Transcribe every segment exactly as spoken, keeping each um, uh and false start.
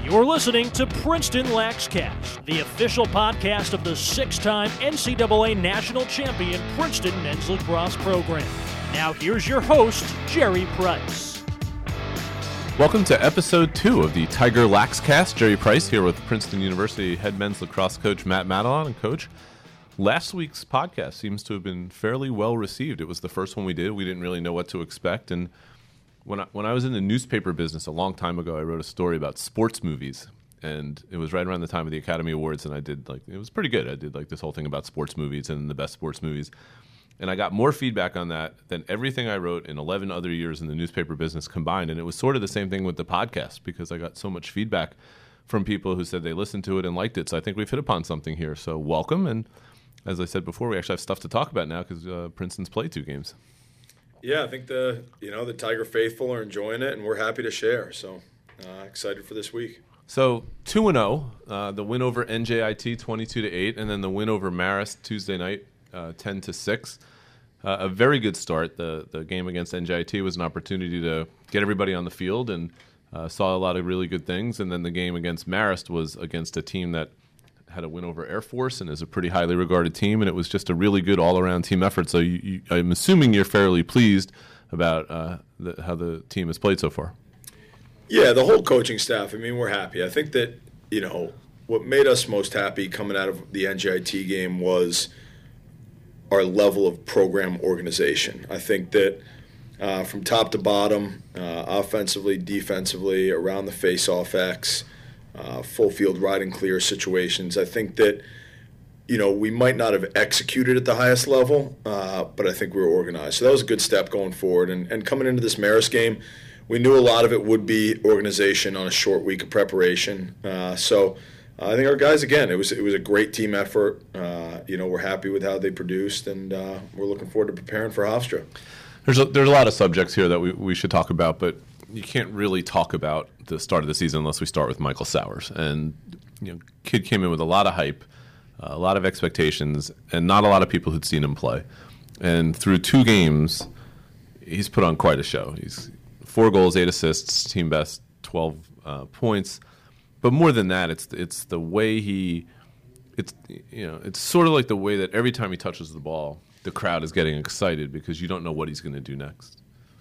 You're listening to Princeton Laxcast, the official podcast of the six-time N C double A national champion Princeton men's lacrosse program. Now here's your host, Jerry Price. Welcome to episode two of the Tiger Laxcast. Jerry Price here with Princeton University head men's lacrosse coach Matt Madelon. And coach, last week's podcast seems to have been fairly well received. It was the first one we did. We didn't really know what to expect. And when I, when I was in the newspaper business a long time ago, I wrote a story about sports movies. And it was right around the time of the Academy Awards. And I did like, it was pretty good. I did like this whole thing about sports movies and the best sports movies. And I got more feedback on that than everything I wrote in eleven other years in the newspaper business combined. And it was sort of the same thing with the podcast because I got so much feedback from people who said they listened to it and liked it. So I think we've hit upon something here. So welcome. And as I said before, we actually have stuff to talk about now because uh, Princeton's played two games. Yeah, I think the you know the Tiger faithful are enjoying it, and we're happy to share. So uh, excited for this week. So two and zero, uh, the win over N J I T twenty-two to eight, and then the win over Marist Tuesday night uh, ten to six. Uh, a very good start. The the game against N J I T was an opportunity to get everybody on the field and uh, saw a lot of really good things. And then the game against Marist was against a team that had a win over Air Force and is a pretty highly regarded team, and it was just a really good all-around team effort. So you, you, I'm assuming you're fairly pleased about uh, the, how the team has played so far. Yeah, the whole coaching staff, I mean, we're happy. I think that, you know, what made us most happy coming out of the N J I T game was our level of program organization. I think that uh, from top to bottom, uh, offensively, defensively, around the face-off X, Uh, full field riding clear situations. I think that, you know, we might not have executed at the highest level, uh, but I think we were organized. So that was a good step going forward. And, and coming into this Marist game, we knew a lot of it would be organization on a short week of preparation. Uh, so uh, I think our guys, again, it was it was a great team effort. Uh, you know, we're happy with how they produced, and uh, we're looking forward to preparing for Hofstra. There's a, there's a lot of subjects here that we, we should talk about, but you can't really talk about the start of the season unless we start with Michael Sowers. And, you know, kid came in with a lot of hype, uh, a lot of expectations, and not a lot of people who'd seen him play. And through two games, he's put on quite a show. He's four goals, eight assists, team best, twelve uh, points. But more than that, it's it's the way he, it's you know, it's sort of like the way that every time he touches the ball, the crowd is getting excited because you don't know what he's going to do next.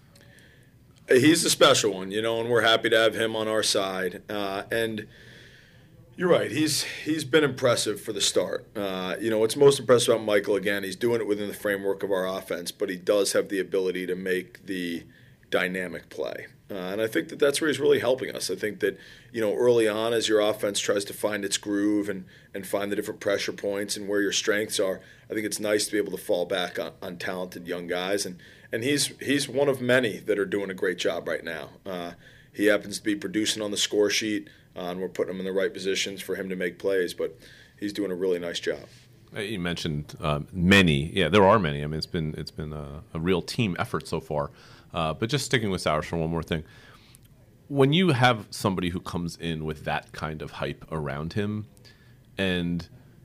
He's a special one, you know, and we're happy to have him on our side. Uh, and you're right, he's he's been impressive for the start. Uh, you know, what's most impressive about Michael, again, he's doing it within the framework of our offense, but he does have the ability to make the dynamic play. Uh, and I think that that's where he's really helping us. I think that, you know, early on as your offense tries to find its groove and, and find the different pressure points and where your strengths are, I think it's nice to be able to fall back on, on talented young guys. And And he's he's one of many that are doing a great job right now. Uh, he happens to be producing on the score sheet, uh, and we're putting him in the right positions for him to make plays. But he's doing a really nice job. You mentioned uh, many. Yeah, there are many. I mean, it's been it's been a, a real team effort so far. Uh, but just sticking with Sowers for one more thing. When you have somebody who comes in with that kind of hype around him, and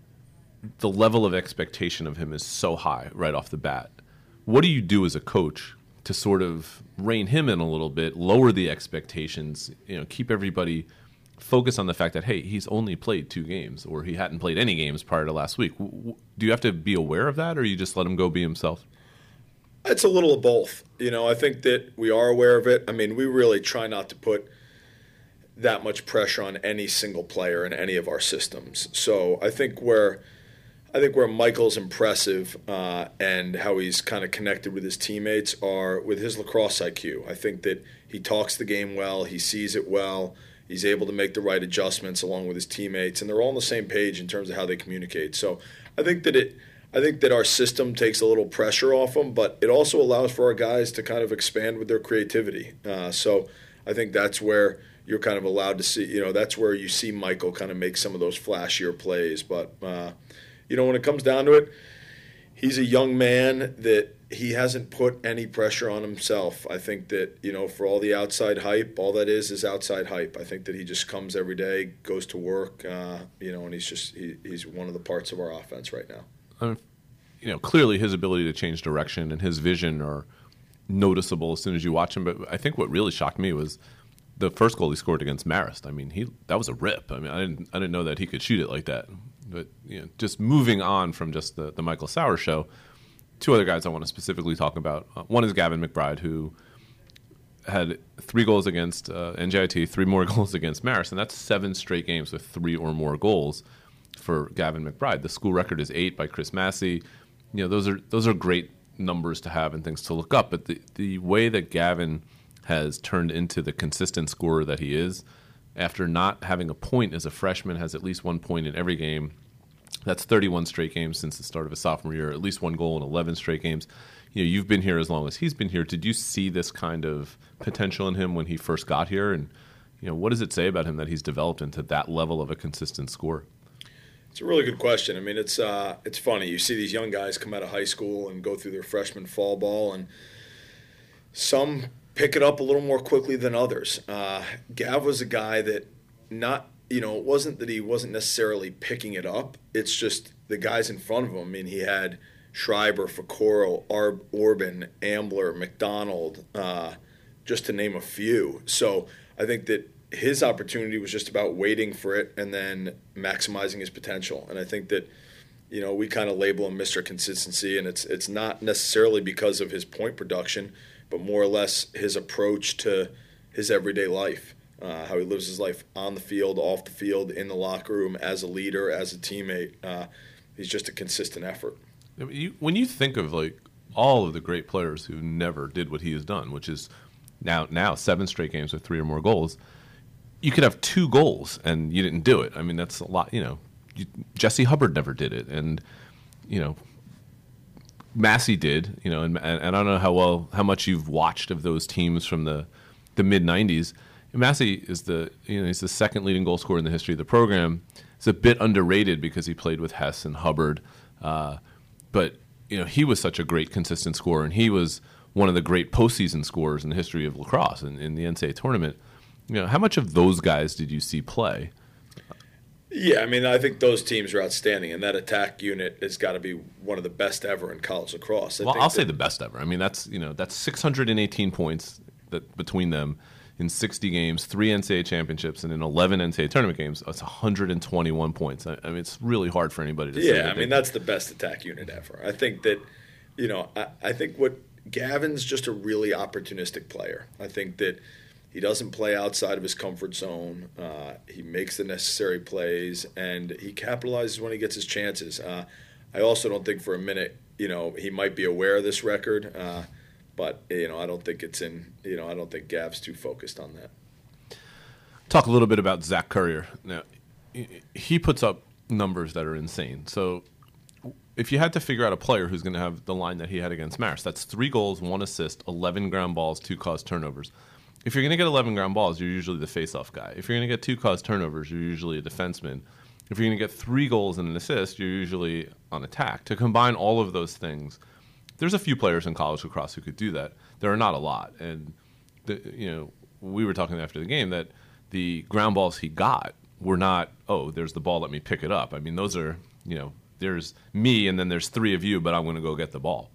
the level of expectation of him is so high right off the bat, what do you do as a coach to sort of rein him in a little bit, lower the expectations, you know, keep everybody focused on the fact that, hey, he's only played two games or he hadn't played any games prior to last week? Do you have to be aware of that, or you just let him go be himself? It's a little of both. You know, I think that we are aware of it. I mean, we really try not to put that much pressure on any single player in any of our systems. So I think where I think where Michael's impressive uh, and how he's kind of connected with his teammates are with his lacrosse I Q. I think that he talks the game well, he sees it well, he's able to make the right adjustments along with his teammates, and they're all on the same page in terms of how they communicate. So I think that it, I think that our system takes a little pressure off them, but it also allows for our guys to kind of expand with their creativity. Uh, so I think that's where you're kind of allowed to see, you know, that's where you see Michael kind of make some of those flashier plays, but. Uh, You know, when it comes down to it, he's a young man that he hasn't put any pressure on himself. I think that, you know, for all the outside hype, all that is is outside hype. I think that he just comes every day, goes to work, uh, you know, and he's just he, he's one of the parts of our offense right now. Um, you know, clearly his ability to change direction and his vision are noticeable as soon as you watch him. But I think what really shocked me was the first goal he scored against Marist. I mean, he that was a rip. I mean, I didn't I didn't know that he could shoot it like that. But you know, just moving on from just the, the Michael Sauer show, two other guys I want to specifically talk about. Uh, one is Gavin McBride, who had three goals against uh, N J I T, three more goals against Marist, and that's seven straight games with three or more goals for Gavin McBride. The school record is eight by Chris Massey. You know, those are those are great numbers to have and things to look up. But the the way that Gavin has turned into the consistent scorer that he is, after not having a point as a freshman, has at least one point in every game. That's thirty-one straight games since the start of his sophomore year, at least one goal in eleven straight games. You know, you've been here as long as he's been here. Did you see this kind of potential in him when he first got here? And, you know, what does it say about him that he's developed into that level of a consistent scorer? It's a really good question. I mean, it's uh, it's funny. You see these young guys come out of high school and go through their freshman fall ball, and some pick it up a little more quickly than others. Uh, Gav was a guy that not, you know, it wasn't that he wasn't necessarily picking it up. It's just the guys in front of him. I mean, he had Schreiber, Ficoro, Arb, Orban, Ambler, McDonald, uh, just to name a few. So I think that his opportunity was just about waiting for it and then maximizing his potential. And I think that, you know, we kind of label him Mister Consistency, and it's it's not necessarily because of his point production, but more or less his approach to his everyday life, uh, how he lives his life on the field, off the field, in the locker room, as a leader, as a teammate. Uh, he's just a consistent effort. You, when you think of like all of the great players who never did what he has done, which is now now seven straight games with three or more goals, you could have two goals and you didn't do it. I mean, that's a lot. You know, you, Jesse Hubbard never did it, and you know, Massey did. You know, and, and, and I don't know how well how much you've watched of those teams from the the mid nineties. Massey is the you know he's the second leading goal scorer in the history of the program. He's a bit underrated because he played with Hess and Hubbard. Uh, But, you know, he was such a great consistent scorer, and he was one of the great postseason scorers in the history of lacrosse in, in the N C double A tournament. You know, how much of those guys did you see play? Yeah, I mean, I think those teams are outstanding, and that attack unit has got to be one of the best ever in college lacrosse. I well, think I'll that, say the best ever. I mean, that's, you know, that's six hundred eighteen points that between them in sixty games, three N C double A championships, and in eleven N C double A tournament games. That's one hundred twenty-one points. I, I mean, it's really hard for anybody to yeah, say. Yeah, I mean, that's the best attack unit ever. I think that, you know, I, I think what Gavin's just a really opportunistic player. I think that he doesn't play outside of his comfort zone. Uh, he makes the necessary plays, and he capitalizes when he gets his chances. Uh, I also don't think for a minute, you know, he might be aware of this record, uh, but you know, I don't think it's in. You know, I don't think Gav's too focused on that. Talk a little bit about Zach Currier. Now, he puts up numbers that are insane. So, if you had to figure out a player who's going to have the line that he had against Marist, that's three goals, one assist, eleven ground balls, two caused turnovers. If you're going to get eleven ground balls, you're usually the face-off guy. If you're going to get two caused turnovers, you're usually a defenseman. If you're going to get three goals and an assist, you're usually on attack. To combine all of those things, there's a few players in college lacrosse who could do that. There are not a lot. And, the, you know, we were talking after the game that the ground balls he got were not, oh, there's the ball, let me pick it up. I mean, those are, you know, there's me and then there's three of you, but I'm going to go get the ball.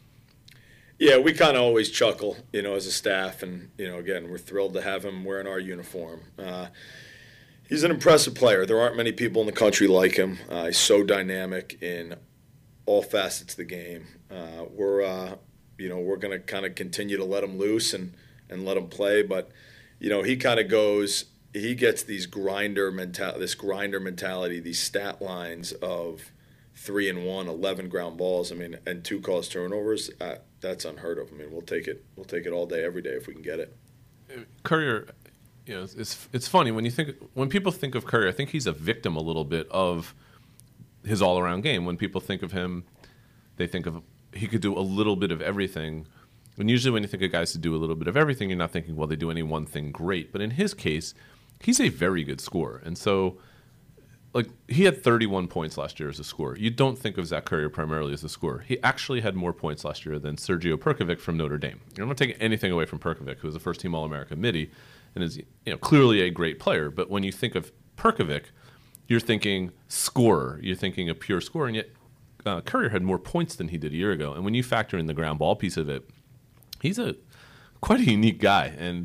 Yeah, we kind of always chuckle, you know, as a staff. And, you know, again, we're thrilled to have him wearing our uniform. Uh, he's an impressive player. There aren't many people in the country like him. Uh, he's so dynamic in all facets of the game. Uh, we're, uh, you know, we're going to kind of continue to let him loose and, and let him play. But, you know, he kind of goes, he gets these grinder mental, this grinder mentality, these stat lines of three and one, eleven ground balls. I mean, and two caused turnovers. Uh, that's unheard of. I mean, we'll take it. We'll take it all day, every day if we can get it. Currier, you know, it's it's funny when you think when people think of Currier, I think he's a victim a little bit of his all-around game. When people think of him, they think of he could do a little bit of everything. And usually, when you think of guys who do a little bit of everything, you're not thinking, well, they do any one thing great. But in his case, he's a very good scorer, and so. Like, he had thirty-one points last year as a scorer. You don't think of Zach Currier primarily as a scorer. He actually had more points last year than Sergio Perkovic from Notre Dame. I'm not taking anything away from Perkovic, who was a first-team All-America midi and is, you know, clearly a great player. But when you think of Perkovic, you're thinking scorer. You're thinking a pure scorer. And yet uh, Currier had more points than he did a year ago. And when you factor in the ground ball piece of it, he's a quite a unique guy. And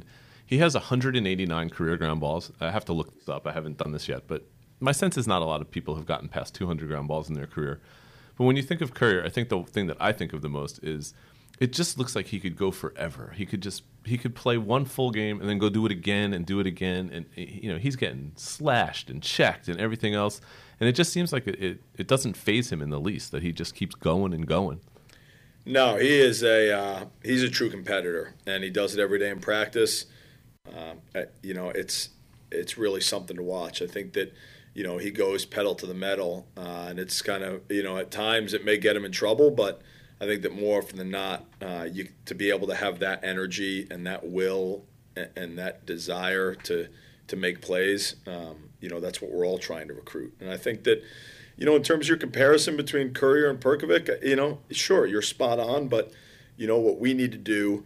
He has one hundred eighty-nine career ground balls. I have to look this up. I haven't done this yet, but my sense is not a lot of people have gotten past two hundred ground balls in their career. But when you think of Currier, I think the thing that I think of the most is it just looks like he could go forever. He could just he could play one full game and then go do it again and do it again. And you know he's getting slashed and checked and everything else. And it just seems like it, it, it doesn't faze him in the least, that he just keeps going and going. No, he is a uh, he's a true competitor, and he does it every day in practice. Um, you know, it's it's really something to watch. I think that, you know, he goes pedal to the metal, uh, and it's kind of, you know, at times it may get him in trouble, but I think that more often than not, uh, you to be able to have that energy and that will and, and that desire to to make plays, um, you know, that's what we're all trying to recruit. And I think that, you know, in terms of your comparison between Currier and Perkovic, you know, sure, you're spot on, but, you know, what we need to do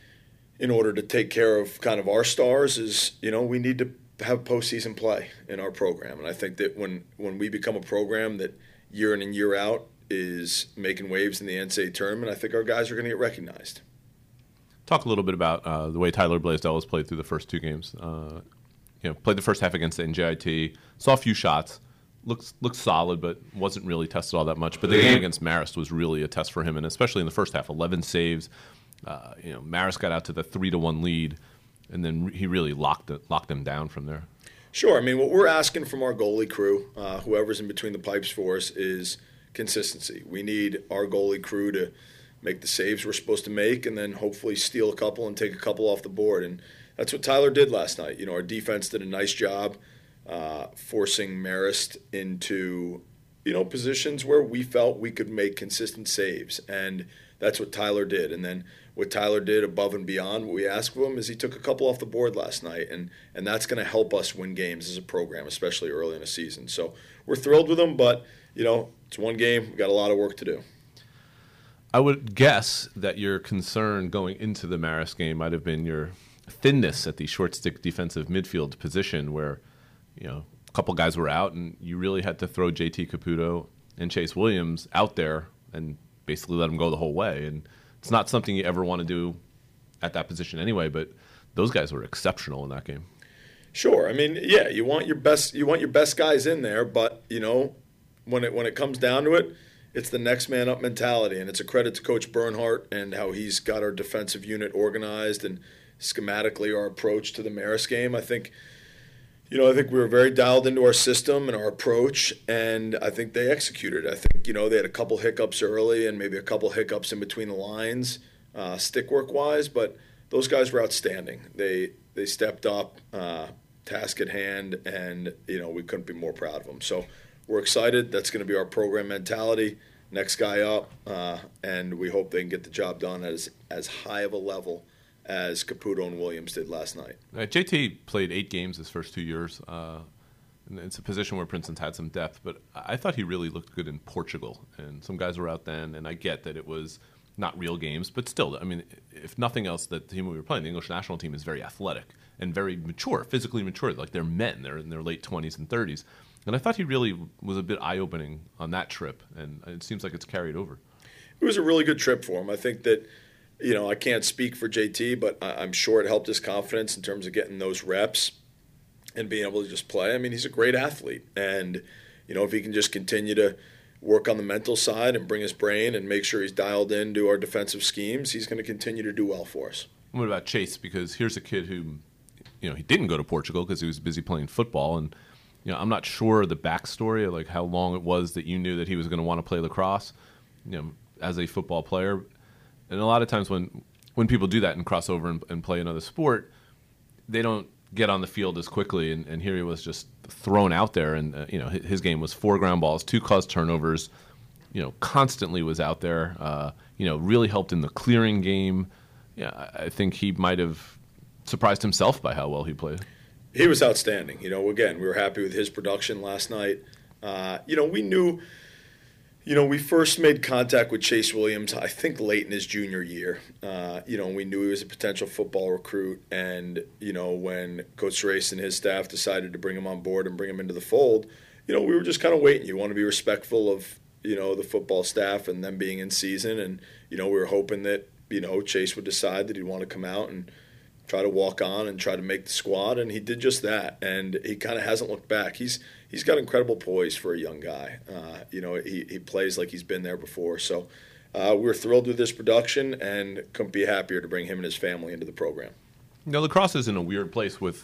in order to take care of kind of our stars is, you know, we need to have postseason play in our program. And I think that when, when we become a program that year in and year out is making waves in the N C double A tournament, I think our guys are going to get recognized. Talk a little bit about uh, the way Tyler Blaisdell has played through the first two games. Uh, you know, played the first half against the N J I T, saw a few shots, looks looks solid, but wasn't really tested all that much. But the game against Marist was really a test for him, and especially in the first half, eleven saves. Uh, you know, Marist got out to the three to one lead, and then he really locked it, locked them down from there. Sure. I mean, what we're asking from our goalie crew, uh, whoever's in between the pipes for us, is consistency. We need our goalie crew to make the saves we're supposed to make, and then hopefully steal a couple and take a couple off the board. And that's what Tyler did last night. You know, our defense did a nice job uh, forcing Marist into, you know, positions where we felt we could make consistent saves, and that's what Tyler did. And then what Tyler did above and beyond what we asked of him is he took a couple off the board last night, and and that's going to help us win games as a program, especially early in the season. So we're thrilled with him, but, you know, it's one game. We've got a lot of work to do. I would guess that your concern going into the Marist game might have been your thinness at the short stick defensive midfield position, where, you know, a couple guys were out and you really had to throw J T Caputo and Chase Williams out there and basically let them go the whole way. And it's not something you ever want to do at that position anyway, but those guys were exceptional in that game. Sure. I mean, yeah, you want your best you want your best guys in there, but, you know, when it when it comes down to it, it's the next man up mentality, and it's a credit to Coach Bernhardt and how he's got our defensive unit organized and schematically our approach to the Marist game. I think, you know, I think we were very dialed into our system and our approach, and I think they executed. I think, you know, they had a couple hiccups early and maybe a couple hiccups in between the lines, uh, stick work wise, but those guys were outstanding. They they stepped up, uh, task at hand, and, you know, we couldn't be more proud of them. So we're excited. That's going to be our program mentality. Next guy up, uh, and we hope they can get the job done as as high of a level as Caputo and Williams did last night. Uh, J T played eight games his first two years. Uh, and it's a position where Princeton's had some depth, but I thought he really looked good in Portugal. And some guys were out then, and I get that it was not real games, but still, I mean, if nothing else, the team we were playing, the English national team, is very athletic and very mature, physically mature. Like, they're men. They're in their late twenties and thirties. And I thought he really was a bit eye-opening on that trip, and it seems like it's carried over. It was a really good trip for him. I think that, you know, I can't speak for J T, but I'm sure it helped his confidence in terms of getting those reps and being able to just play. I mean, he's a great athlete, and, you know, if he can just continue to work on the mental side and bring his brain and make sure he's dialed into our defensive schemes, he's going to continue to do well for us. What about Chase? Because here's a kid who, you know, he didn't go to Portugal because he was busy playing football, and you know, I'm not sure the backstory of like how long it was that you knew that he was going to want to play lacrosse, you know, as a football player. And a lot of times when when people do that and cross over and, and play another sport, they don't get on the field as quickly. And, and here he was just thrown out there, and uh, you know, his, his game was four ground balls, two caused turnovers. You know, constantly was out there. Uh, you know, really helped in the clearing game. Yeah, I, I think he might have surprised himself by how well he played. He was outstanding. You know, again, we were happy with his production last night. Uh, you know, we knew, you know, we first made contact with Chase Williams, I think, late in his junior year. Uh, you know, we knew he was a potential football recruit. And, you know, when Coach Race and his staff decided to bring him on board and bring him into the fold, you know, we were just kind of waiting. You want to be respectful of, you know, the football staff and them being in season. And, you know, we were hoping that, you know, Chase would decide that he'd want to come out and try to walk on and try to make the squad, and he did just that. And he kind of hasn't looked back. He's he's got incredible poise for a young guy. Uh, you know, he, he plays like he's been there before. So uh, we're thrilled with this production and couldn't be happier to bring him and his family into the program. You know, lacrosse is in a weird place with,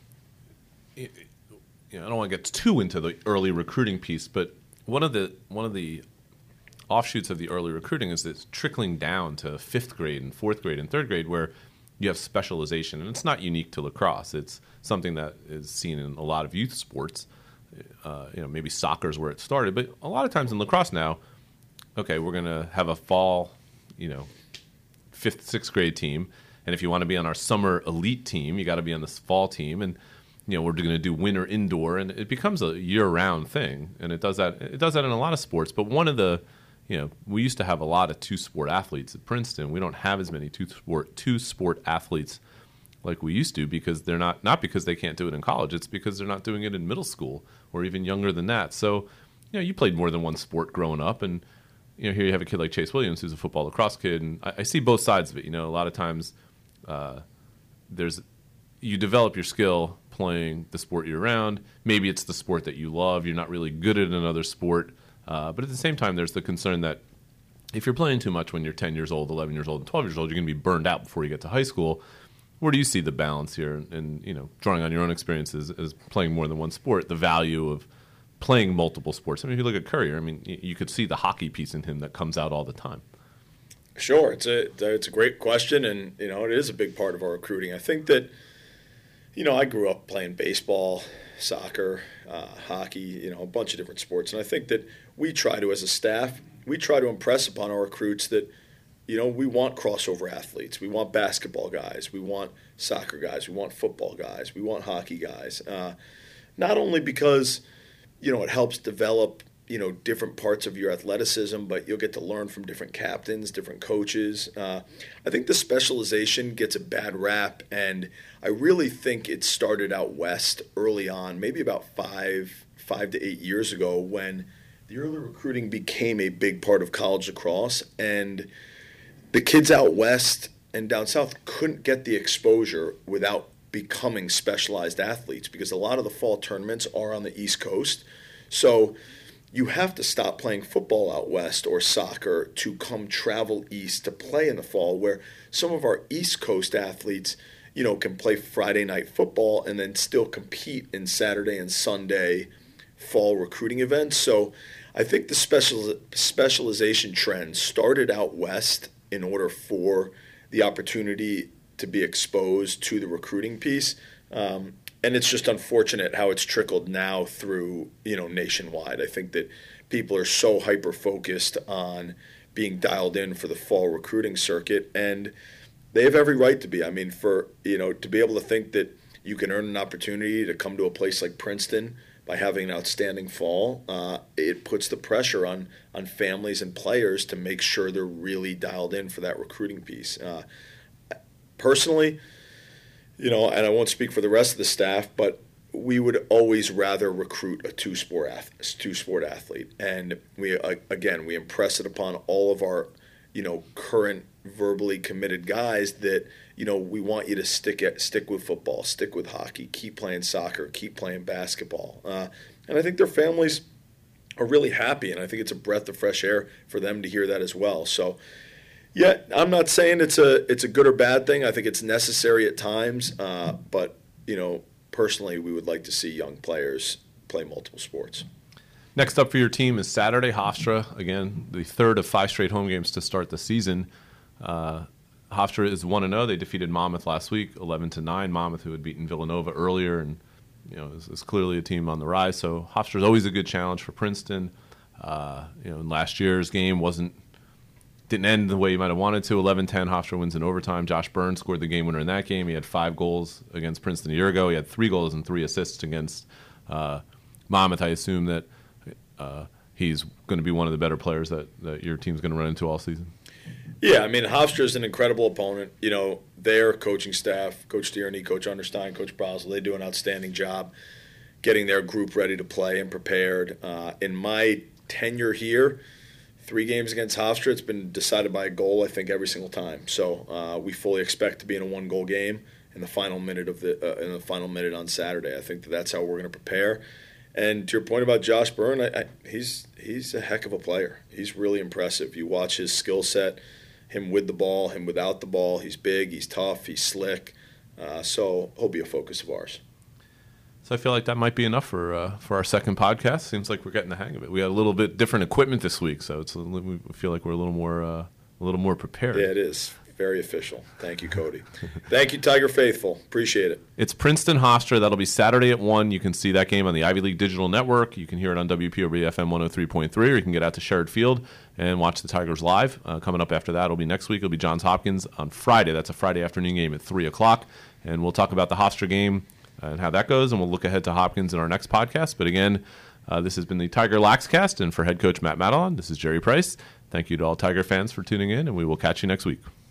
you know, I don't want to get too into the early recruiting piece, but one of the one of the offshoots of the early recruiting is this trickling down to fifth grade and fourth grade and third grade where you have specialization. And it's not unique to lacrosse. It's something that is seen in a lot of youth sports. Uh, you know, maybe soccer is where it started. But a lot of times in lacrosse now, okay, we're going to have a fall, you know, fifth, sixth grade team. And if you want to be on our summer elite team, you got to be on this fall team. And, you know, we're going to do winter indoor. And it becomes a year-round thing. And it does that. It does that in a lot of sports. But one of the You know, we used to have a lot of two-sport athletes at Princeton. We don't have as many two-sport two-sport athletes like we used to because they're not not because they can't do it in college. It's because they're not doing it in middle school or even younger than that. So, you know, you played more than one sport growing up, and you know, here you have a kid like Chase Williams who's a football lacrosse kid, and I, I see both sides of it. You know, a lot of times uh, there's you develop your skill playing the sport year-round. Maybe it's the sport that you love. You're not really good at another sport. Uh, but at the same time, there's the concern that if you're playing too much when you're ten years old, eleven years old, and twelve years old, you're going to be burned out before you get to high school. Where do you see the balance here? And, and you know, drawing on your own experiences as playing more than one sport, the value of playing multiple sports. I mean, if you look at Courier, I mean, you, you could see the hockey piece in him that comes out all the time. Sure, it's a it's a great question, and you know, it is a big part of our recruiting. I think that, you know, I grew up playing baseball, soccer, uh, hockey, you know, a bunch of different sports. And I think that we try to, as a staff, we try to impress upon our recruits that, you know, we want crossover athletes. We want basketball guys. We want soccer guys. We want football guys. We want hockey guys. Uh, not only because, you know, it helps develop, you know, different parts of your athleticism, but you'll get to learn from different captains, different coaches. Uh, I think the specialization gets a bad rap, and I really think it started out west early on, maybe about five, five to eight years ago, when the early recruiting became a big part of college lacrosse, and the kids out west and down south couldn't get the exposure without becoming specialized athletes because a lot of the fall tournaments are on the East Coast. So you have to stop playing football out west or soccer to come travel east to play in the fall, where some of our East Coast athletes, you know, can play Friday night football and then still compete in Saturday and Sunday fall recruiting events. So I think the special specialization trend started out west in order for the opportunity to be exposed to the recruiting piece. Um, And it's just unfortunate how it's trickled now through, you know, nationwide. I think that people are so hyper-focused on being dialed in for the fall recruiting circuit, and they have every right to be. I mean, for, you know, to be able to think that you can earn an opportunity to come to a place like Princeton by having an outstanding fall, uh, it puts the pressure on on families and players to make sure they're really dialed in for that recruiting piece. Uh, personally, you know, and I won't speak for the rest of the staff, but we would always rather recruit a two-sport athlete, two-sport athlete. And we, uh, again, we impress it upon all of our, you know, current verbally committed guys that, you know, we want you to stick at, stick with football, stick with hockey, keep playing soccer, keep playing basketball. Uh, and I think their families are really happy, and I think it's a breath of fresh air for them to hear that as well. So, yeah, I'm not saying it's a it's a good or bad thing. I think it's necessary at times, uh, but you know, personally, we would like to see young players play multiple sports. Next up for your team is Saturday, Hofstra. Again, the third of five straight home games to start the season. Uh, Hofstra is one and oh. They defeated Monmouth last week, eleven to nine. Monmouth, who had beaten Villanova earlier, and you know is, is clearly a team on the rise. So Hofstra is always a good challenge for Princeton. Uh, you know, in last year's game wasn't. Didn't end the way you might have wanted to. eleven ten, Hofstra wins in overtime. Josh Burns scored the game winner in that game. He had five goals against Princeton a year ago. He had three goals and three assists against uh, Monmouth. I assume that uh, he's going to be one of the better players that, that your team's going to run into all season. Yeah, I mean, Hofstra is an incredible opponent. You know, their coaching staff, Coach Tierney, Coach Understein, Coach Brazel, they do an outstanding job getting their group ready to play and prepared. Uh, in my tenure here, three games against Hofstra, it's been decided by a goal, I think, every single time. So uh, we fully expect to be in a one-goal game in the final minute of the uh, in the final minute on Saturday. I think that that's how we're going to prepare. And to your point about Josh Byrne, I, I, he's he's a heck of a player. He's really impressive. You watch his skill set, him with the ball, him without the ball. He's big, he's tough, he's slick. Uh, so he'll be a focus of ours. So I feel like that might be enough for uh, for our second podcast. Seems like we're getting the hang of it. We got a little bit different equipment this week, so it's a, we feel like we're a little more uh, a little more prepared. Yeah, it is. Very official. Thank you, Cody. Thank you, Tiger Faithful. Appreciate it. It's Princeton Hofstra. That'll be Saturday at one. You can see that game on the Ivy League Digital Network. You can hear it on W P O B F M one oh three point three, or you can get out to Sherrod Field and watch the Tigers live. Uh, coming up after that will be next week. It'll be Johns Hopkins on Friday. That's a Friday afternoon game at three o'clock. And we'll talk about the Hofstra game and how that goes, and we'll look ahead to Hopkins in our next podcast. But again, uh, this has been the Tiger Laxcast, and for head coach Matt Matalon, this is Jerry Price. Thank you to all Tiger fans for tuning in, and we will catch you next week.